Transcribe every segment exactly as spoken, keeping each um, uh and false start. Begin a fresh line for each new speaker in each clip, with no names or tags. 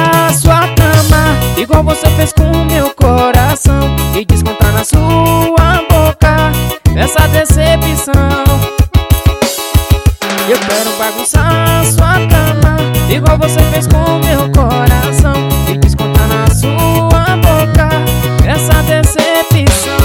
bagunçar sua cama, igual você fez com o meu coração, e descontar na sua boca essa decepção. Eu quero bagunçar sua cama, igual você fez com o meu coração, e descontar na sua boca essa decepção.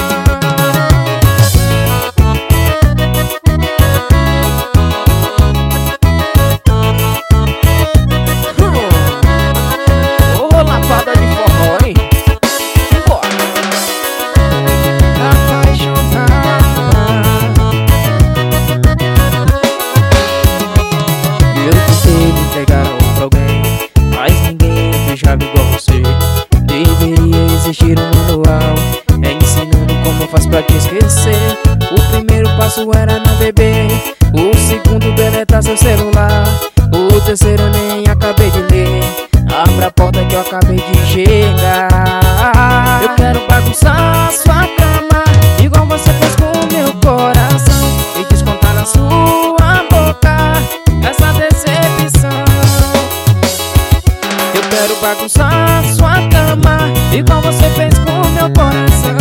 Existir um manual é ensinando como faz pra te esquecer. O primeiro passo era não beber, o segundo deletar seu celular, o terceiro nem acabei de ler. Abra a porta que eu acabei de chegar. Eu quero bagunçar sua cama, igual você fez com o meu coração, e descontar na sua boca essa decepção. Eu quero bagunçar sua cama, igual você fez com o meu coração,